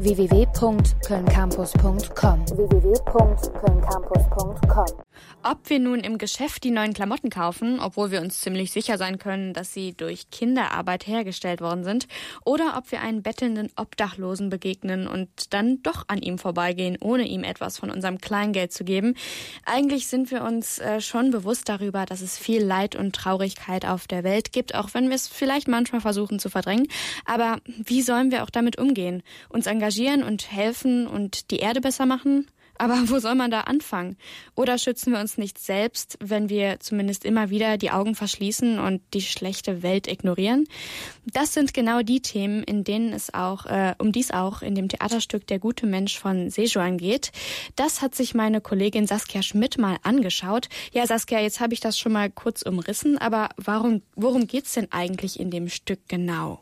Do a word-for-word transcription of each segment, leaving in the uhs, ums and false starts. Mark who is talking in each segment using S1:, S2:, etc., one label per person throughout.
S1: w w w punkt köln campus punkt com. w w w punkt köln campus punkt com.
S2: Ob wir nun im Geschäft die neuen Klamotten kaufen, obwohl wir uns ziemlich sicher sein können, dass sie durch Kinderarbeit hergestellt worden sind, oder ob wir einen bettelnden Obdachlosen begegnen und dann doch an ihm vorbeigehen, ohne ihm etwas von unserem Kleingeld zu geben. Eigentlich sind wir uns äh, schon bewusst darüber, dass es viel Leid und Traurigkeit auf der Welt gibt, auch wenn wir es vielleicht manchmal versuchen zu verdrängen. Aber wie sollen wir auch damit umgehen? Uns engagieren und helfen und die Erde besser machen? Aber wo soll man da anfangen? Oder schützen wir uns nicht selbst, wenn wir zumindest immer wieder die Augen verschließen und die schlechte Welt ignorieren? Das sind genau die Themen, in denen es auch, äh, um die es auch in dem Theaterstück Der gute Mensch von Sejuan geht. Das hat sich meine Kollegin Saskia Schmidt mal angeschaut. Ja, Saskia, jetzt habe ich das schon mal kurz umrissen, aber warum, worum geht's denn eigentlich in dem Stück genau?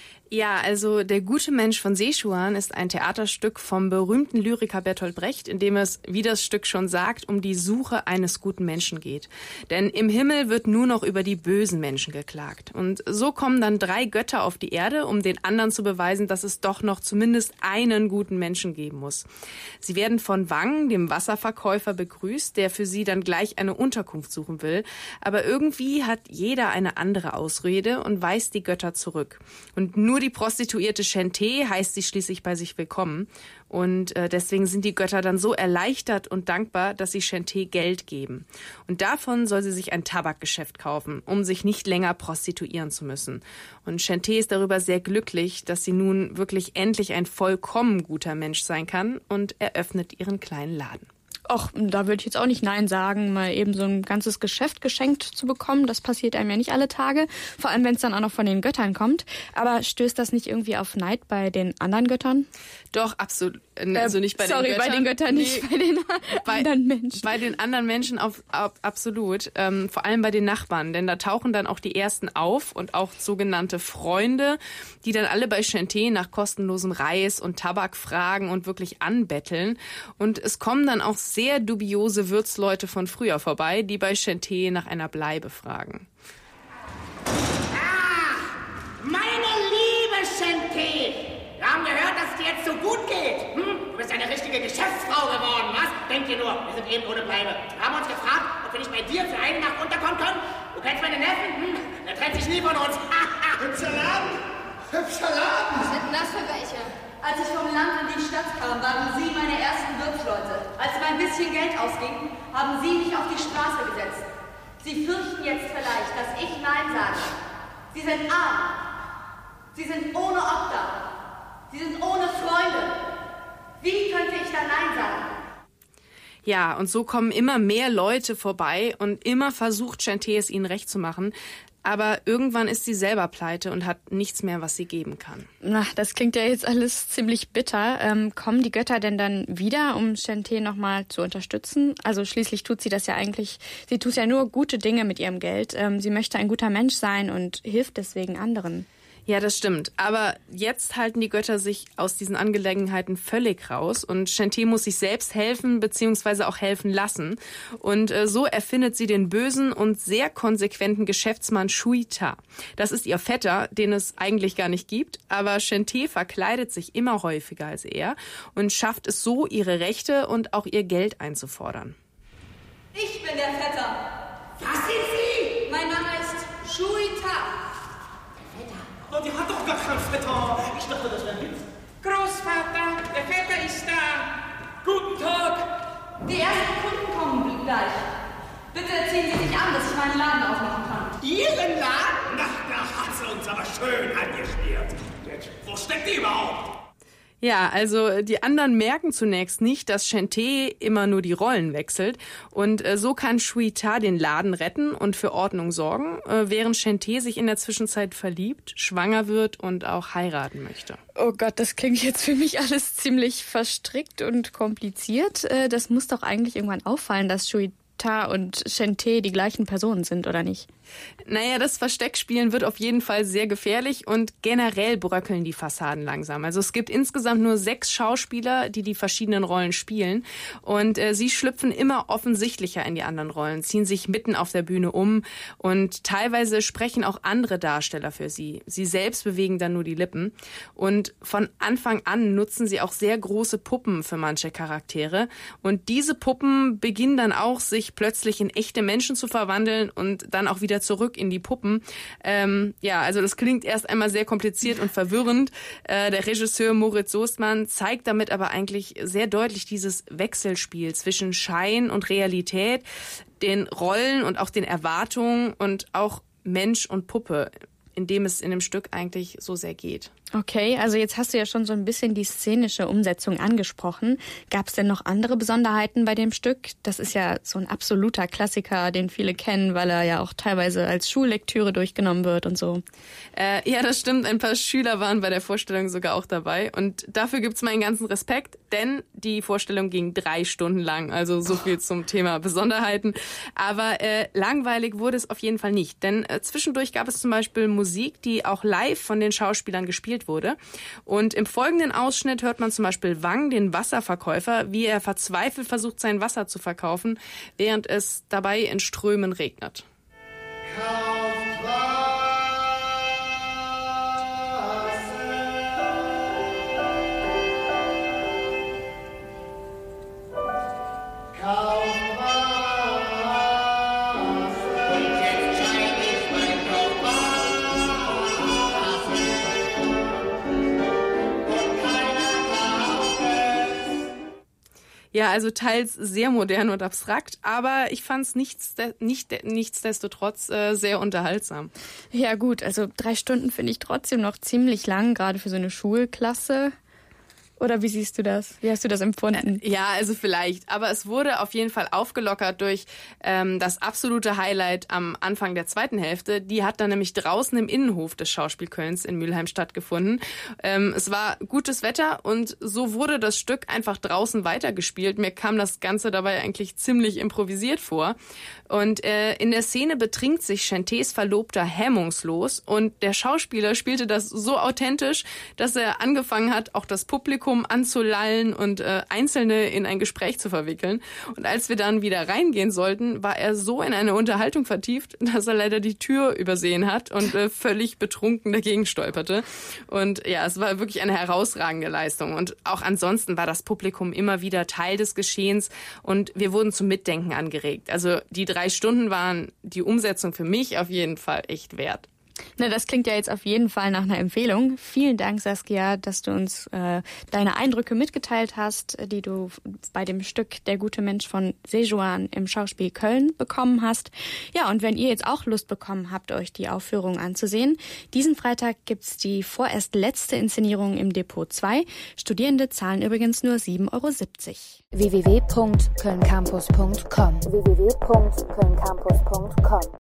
S3: Ja, also Der gute Mensch von Sejuan ist ein Theaterstück vom berühmten Lyriker Bertolt Brecht, in dem es, wie das Stück schon sagt, um die Suche eines guten Menschen geht. Denn im Himmel wird nur noch über die bösen Menschen geklagt. Und so kommen dann drei Götter auf die Erde, um den anderen zu beweisen, dass es doch noch zumindest einen guten Menschen geben muss. Sie werden von Wang, dem Wasserverkäufer, begrüßt, der für sie dann gleich eine Unterkunft suchen will. Aber irgendwie hat jeder eine andere Ausrede und weist die Götter zurück. Und nur die Prostituierte Chantee heißt sie schließlich bei sich willkommen. Und äh, deswegen sind die Götter dann so erleichtert und dankbar, dass sie Chantee Geld geben. Und davon soll sie sich ein Tabakgeschäft kaufen, um sich nicht länger prostituieren zu müssen. Und Chantee ist darüber sehr glücklich, dass sie nun wirklich endlich ein vollkommen guter Mensch sein kann und eröffnet ihren kleinen Laden.
S2: Och, da würde ich jetzt auch nicht Nein sagen, mal eben so ein ganzes Geschäft geschenkt zu bekommen. Das passiert einem ja nicht alle Tage, vor allem wenn es dann auch noch von den Göttern kommt. Aber stößt das nicht irgendwie auf Neid bei den anderen Göttern?
S3: Doch, absolut. Also nicht bei
S2: Sorry,
S3: den Göttern.
S2: bei den Göttern nicht,
S3: nee,
S2: bei den
S3: bei,
S2: anderen Menschen.
S3: Bei den anderen Menschen auf, auf, absolut. Ähm, vor allem bei den Nachbarn, denn da tauchen dann auch die ersten auf und auch sogenannte Freunde, die dann alle bei Chantee nach kostenlosem Reis und Tabak fragen und wirklich anbetteln. Und es kommen dann auch sehr dubiose Wirtsleute von früher vorbei, die bei Chantee nach einer Bleibe fragen.
S4: Ah, meine liebe Chantee, wir haben gehört, dass es dir jetzt so gut geht. Hm? Du bist eine richtige Geschäftsfrau geworden, was? Denk dir nur, wir sind eben ohne Bleibe. Wir haben uns gefragt, ob wir nicht bei dir für eine Nacht unterkommen können. Du kennst meine Neffen, hm? Der trennt sich nie von uns.
S5: Hübscher Laden, hübscher Laden.
S6: Was sind denn das für welche? Als ich vom Land in die Stadt kam, waren Sie meine ersten Wirtsleute. Als mir ein bisschen Geld ausging, haben Sie mich auf die Straße gesetzt. Sie fürchten jetzt vielleicht, dass ich Nein sage. Sie sind arm. Sie sind ohne Obdach. Sie sind ohne Freunde. Wie könnte ich da Nein sagen?
S3: Ja, und so kommen immer mehr Leute vorbei und immer versucht Chantee es ihnen recht zu machen. Aber irgendwann ist sie selber pleite und hat nichts mehr, was sie geben kann.
S2: Na, das klingt ja jetzt alles ziemlich bitter. Ähm, kommen die Götter denn dann wieder, um Chantee nochmal zu unterstützen? Also schließlich tut sie das ja eigentlich, sie tut ja nur gute Dinge mit ihrem Geld. Ähm, sie möchte ein guter Mensch sein und hilft deswegen anderen.
S3: Ja, das stimmt. Aber jetzt halten die Götter sich aus diesen Angelegenheiten völlig raus und Chantee muss sich selbst helfen bzw. auch helfen lassen. Und äh, so erfindet sie den bösen und sehr konsequenten Geschäftsmann Shui Ta. Das ist ihr Vetter, den es eigentlich gar nicht gibt, aber Chantee verkleidet sich immer häufiger als er und schafft es so, ihre Rechte und auch ihr Geld einzufordern.
S6: Ich bin der Vetter.
S4: Was sind Sie?
S6: Mein Name ist Shui Ta.
S5: Oh, die hat doch gar keinen Vetter. Ich dachte, das wäre ein Witz.
S4: Großvater, der Vetter ist da.
S5: Guten Tag.
S6: Die ersten Kunden kommen gleich. Bitte ziehen Sie sich an, dass ich meinen Laden aufmachen kann.
S5: Ihren Laden? Na, da hat sie uns aber schön angeschmiert. Jetzt, wo steckt die überhaupt?
S3: Ja, also die anderen merken zunächst nicht, dass Chantee immer nur die Rollen wechselt. Und äh, so kann Shui Ta den Laden retten und für Ordnung sorgen, äh, während Chantee sich in der Zwischenzeit verliebt, schwanger wird und auch heiraten möchte.
S2: Oh Gott, das klingt jetzt für mich alles ziemlich verstrickt und kompliziert. Äh, das muss doch eigentlich irgendwann auffallen, dass Shui Ta und Shen-Te die gleichen Personen sind, oder nicht?
S3: Naja, das Versteckspielen wird auf jeden Fall sehr gefährlich und generell bröckeln die Fassaden langsam. Also es gibt insgesamt nur sechs Schauspieler, die die verschiedenen Rollen spielen und äh, sie schlüpfen immer offensichtlicher in die anderen Rollen, ziehen sich mitten auf der Bühne um und teilweise sprechen auch andere Darsteller für sie. Sie selbst bewegen dann nur die Lippen und von Anfang an nutzen sie auch sehr große Puppen für manche Charaktere und diese Puppen beginnen dann auch, sich plötzlich in echte Menschen zu verwandeln und dann auch wieder zurück in die Puppen. Ähm, ja, also das klingt erst einmal sehr kompliziert und verwirrend. Äh, der Regisseur Moritz Soestmann zeigt damit aber eigentlich sehr deutlich dieses Wechselspiel zwischen Schein und Realität, den Rollen und auch den Erwartungen und auch Mensch und Puppe, in dem es in dem Stück eigentlich so sehr geht.
S2: Okay, also jetzt hast du ja schon so ein bisschen die szenische Umsetzung angesprochen. Gab es denn noch andere Besonderheiten bei dem Stück? Das ist ja so ein absoluter Klassiker, den viele kennen, weil er ja auch teilweise als Schullektüre durchgenommen wird und so.
S3: Äh, ja, das stimmt. Ein paar Schüler waren bei der Vorstellung sogar auch dabei. Und dafür gibt's meinen ganzen Respekt, denn die Vorstellung ging drei Stunden lang. Also so viel zum Thema Besonderheiten. Aber äh, langweilig wurde es auf jeden Fall nicht. Denn äh, zwischendurch gab es zum Beispiel Musik, die auch live von den Schauspielern gespielt wurde. Und im folgenden Ausschnitt hört man zum Beispiel Wang, den Wasserverkäufer, wie er verzweifelt versucht, sein Wasser zu verkaufen, während es dabei in Strömen regnet.
S7: Kauft Wasser. Kauft
S3: Ja, also teils sehr modern und abstrakt, aber ich fand es nichts, nicht, nichtsdestotrotz äh, sehr unterhaltsam.
S2: Ja gut, also drei Stunden finde ich trotzdem noch ziemlich lang, gerade für so eine Schulklasse. Oder wie siehst du das? Wie hast du das empfunden?
S3: Ja, also vielleicht. Aber es wurde auf jeden Fall aufgelockert durch ähm, das absolute Highlight am Anfang der zweiten Hälfte. Die hat dann nämlich draußen im Innenhof des Schauspielkölns in Mülheim stattgefunden. Ähm, es war gutes Wetter und so wurde das Stück einfach draußen weitergespielt. Mir kam das Ganze dabei eigentlich ziemlich improvisiert vor. Und äh, in der Szene betrinkt sich Shen-Tes Verlobter hemmungslos und der Schauspieler spielte das so authentisch, dass er angefangen hat, auch das Publikum anzulallen und äh, Einzelne in ein Gespräch zu verwickeln. Und als wir dann wieder reingehen sollten, war er so in eine Unterhaltung vertieft, dass er leider die Tür übersehen hat und äh, völlig betrunken dagegen stolperte. Und ja, es war wirklich eine herausragende Leistung. Und auch ansonsten war das Publikum immer wieder Teil des Geschehens und wir wurden zum Mitdenken angeregt. Also die drei Stunden waren die Umsetzung für mich auf jeden Fall echt wert.
S2: Na, das klingt ja jetzt auf jeden Fall nach einer Empfehlung. Vielen Dank, Saskia, dass du uns äh, deine Eindrücke mitgeteilt hast, die du bei dem Stück Der gute Mensch von Sejuan im Schauspiel Köln bekommen hast. Ja, und wenn ihr jetzt auch Lust bekommen habt, euch die Aufführung anzusehen, diesen Freitag gibt's die vorerst letzte Inszenierung im Depot zwei. Studierende zahlen übrigens nur sieben Euro siebzig.
S1: w w w punkt köln campus punkt com w w w punkt köln campus punkt com